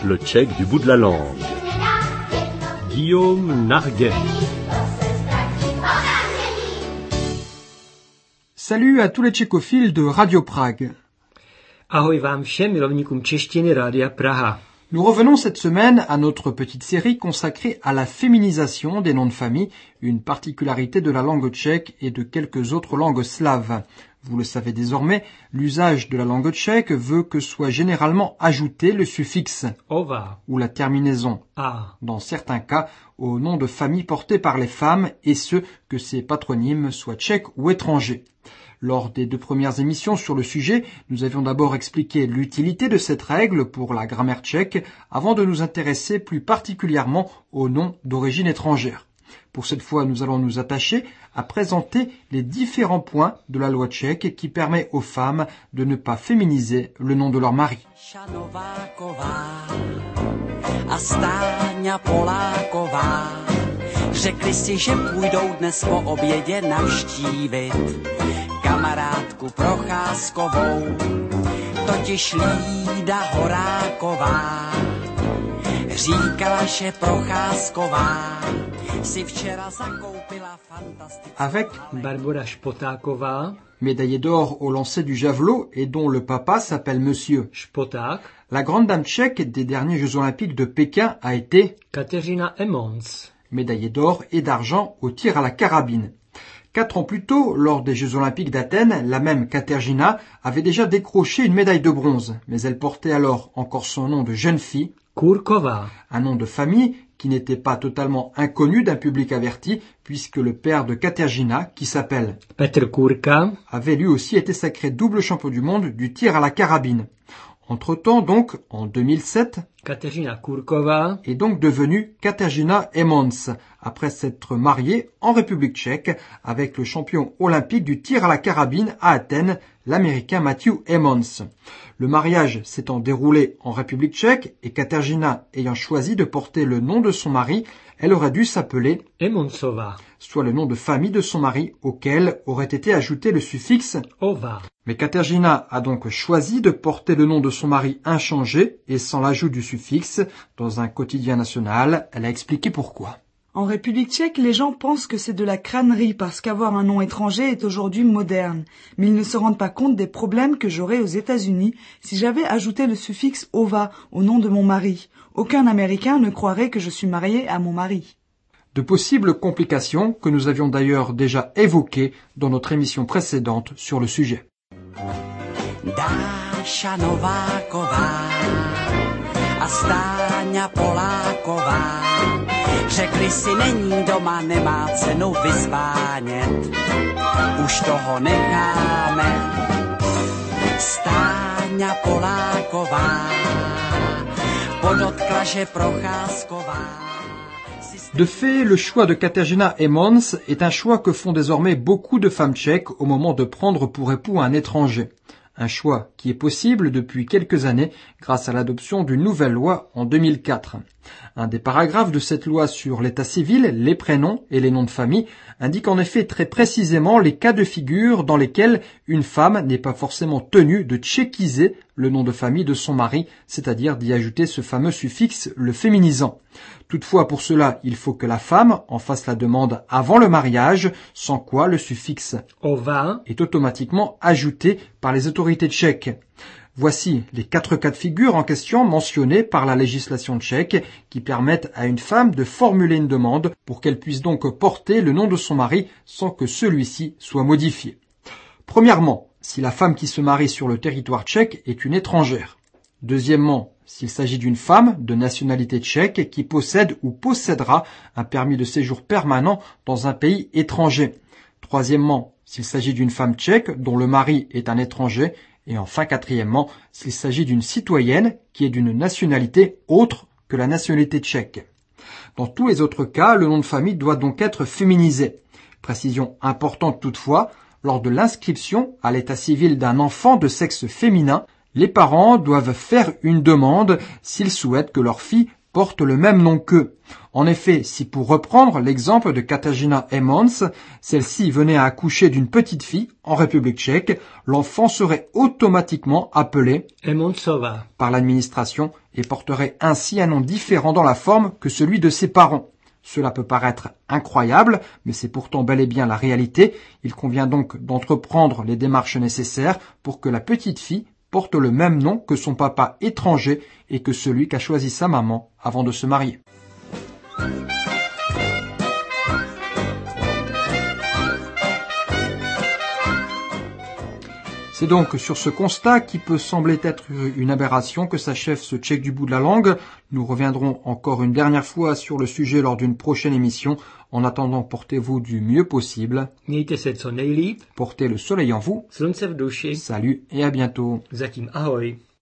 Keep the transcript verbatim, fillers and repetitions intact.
le tchèque du bout de la langue. Guillaume Narguet. Salut à tous les tchécophiles de Radio Prague. Ahoj vám všem milovníkům češtiny Rádia Praha. Nous revenons cette semaine à notre petite série consacrée à la féminisation des noms de famille, une particularité de la langue tchèque et de quelques autres langues slaves. Vous le savez désormais, l'usage de la langue tchèque veut que soit généralement ajouté le suffixe ova ou la terminaison a dans certains cas au nom de famille porté par les femmes et ce que ces patronymes soient tchèques ou étrangers. Lors des deux premières émissions sur le sujet, nous avions d'abord expliqué l'utilité de cette règle pour la grammaire tchèque avant de nous intéresser plus particulièrement aux noms d'origine étrangère. Pour cette fois, nous allons nous attacher à présenter les différents points de la loi tchèque qui permet aux femmes de ne pas féminiser le nom de leur mari. A Stáňa Poláková řekli si, že půjdou dnes po obědě navštívit kamarádku Procházkovou, totiž Lída Horáková říkala, že Procházková si včera zakoupila fantastickou... Avec Barbora Špotáková, médaillée d'or au lancer du javelot et dont le papa s'appelle Monsieur Špoták, la grande dame tchèque des derniers Jeux Olympiques de Pékin a été Kateřina Emons, médaillée d'or et d'argent au tir à la carabine. Quatre ans plus tôt, lors des Jeux Olympiques d'Athènes, la même Kateřina avait déjà décroché une médaille de bronze, mais elle portait alors encore son nom de jeune fille, Kurková, un nom de famille qui n'était pas totalement inconnu d'un public averti, puisque le père de Kateřina, qui s'appelle Petr Kurka, avait lui aussi été sacré double champion du monde du tir à la carabine. Entre-temps, donc, en deux mille sept, Kateřina Kurková est donc devenue Kateřina Emons, après s'être mariée en République tchèque avec le champion olympique du tir à la carabine à Athènes, l'Américain Matthew Emons. Le mariage s'étant déroulé en République tchèque et Kateřina ayant choisi de porter le nom de son mari, elle aurait dû s'appeler Emonsová, soit le nom de famille de son mari auquel aurait été ajouté le suffixe ova. Mais Kateřina a donc choisi de porter le nom de son mari inchangé et sans l'ajout du suffixe. Dans un quotidien national, elle a expliqué pourquoi. En République tchèque, les gens pensent que c'est de la crânerie parce qu'avoir un nom étranger est aujourd'hui moderne. Mais ils ne se rendent pas compte des problèmes que j'aurais aux États-Unis si j'avais ajouté le suffixe ova au nom de mon mari. Aucun Américain ne croirait que je suis mariée à mon mari. De possibles complications que nous avions d'ailleurs déjà évoquées dans notre émission précédente sur le sujet. Dáša Nováková a Stáňa Poláková řekli si, není doma, nemá cenu vyzvánět, už toho necháme. Stáňa Poláková podotkla, že Procházková. De fait, le choix de Kateřina Emons est un choix que font désormais beaucoup de femmes tchèques au moment de prendre pour époux un étranger. Un choix qui est possible depuis quelques années grâce à l'adoption d'une nouvelle loi en deux mille quatre. Un des paragraphes de cette loi sur l'état civil, les prénoms et les noms de famille indique en effet très précisément les cas de figure dans lesquels une femme n'est pas forcément tenue de tchéquiser le nom de famille de son mari, c'est-à-dire d'y ajouter ce fameux suffixe le féminisant. Toutefois, pour cela, il faut que la femme en fasse la demande avant le mariage, sans quoi le suffixe ova est automatiquement ajouté par les autorités tchèques. Voici les quatre cas de figure en question mentionnés par la législation tchèque qui permettent à une femme de formuler une demande pour qu'elle puisse donc porter le nom de son mari sans que celui-ci soit modifié. Premièrement, si la femme qui se marie sur le territoire tchèque est une étrangère. Deuxièmement, s'il s'agit d'une femme de nationalité tchèque qui possède ou possédera un permis de séjour permanent dans un pays étranger. Troisièmement, s'il s'agit d'une femme tchèque dont le mari est un étranger. Et enfin, quatrièmement, s'il s'agit d'une citoyenne qui est d'une nationalité autre que la nationalité tchèque. Dans tous les autres cas, le nom de famille doit donc être féminisé. Précision importante toutefois, lors de l'inscription à l'état civil d'un enfant de sexe féminin, les parents doivent faire une demande s'ils souhaitent que leur fille porte le même nom qu'eux. En effet, si pour reprendre l'exemple de Katarzyna Emmons, celle-ci venait à accoucher d'une petite fille en République tchèque, l'enfant serait automatiquement appelé Emmonsova. par l'administration et porterait ainsi un nom différent dans la forme que celui de ses parents. Cela peut paraître incroyable, mais c'est pourtant bel et bien la réalité. Il convient donc d'entreprendre les démarches nécessaires pour que la petite fille porte le même nom que son papa étranger et que celui qu'a choisi sa maman avant de se marier. C'est donc sur ce constat qui peut sembler être une aberration que s'achève ce check du bout de la langue. Nous reviendrons encore une dernière fois sur le sujet lors d'une prochaine émission. En attendant, portez-vous du mieux possible. Mějte se co nejlíp. Portez le soleil en vous. Slunce v duši. Salut et à bientôt. Zatím ahoj.